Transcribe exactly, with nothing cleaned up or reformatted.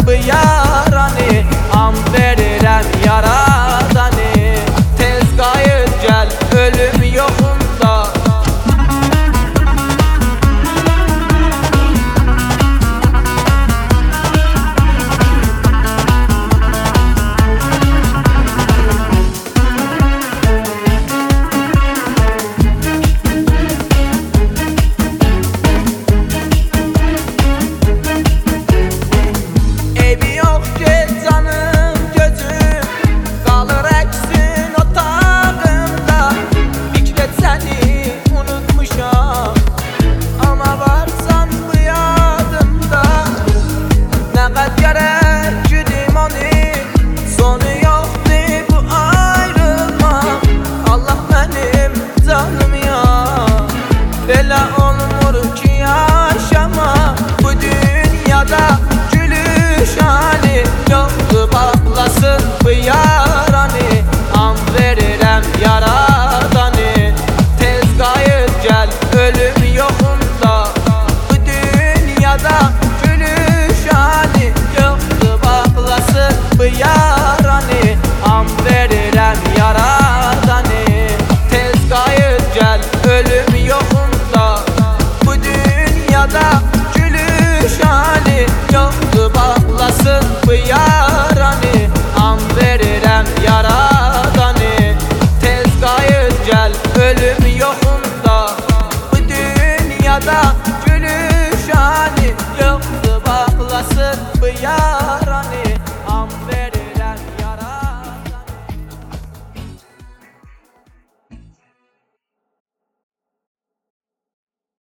bu yaranı, an verirəm yaradanı. Tez qayıt gəl ölüm yoxunda. Evi yok ki canım gözüm, kalır eksin otağımda. Fikret seni unutmuşam, ama varsan bu yadımda. Ne kadar güdüm onu, sonu yoktu bu ayrılma. Allah benim canım ya, bela olmur ki yaşama. Bu dünyada gülüş hali yoktu, baklasın bu yaranı, an verirəm yaradanı. Tez qayıt gəl ölüm yoxunda. Bu dünyada gülüş hali yoktu, baklasın bu yaranı, an verirəm yaradanı. Tez qayıt gəl ölüm yoxunda. Bu dünyada gülüş hali yoktu, baklasın bu yaranı, an verirəm yaradanı. Tez qayıt gəl ölüm yoxunda. Bu dünyada gülüş hali yoktu, baklasın bu yaranı.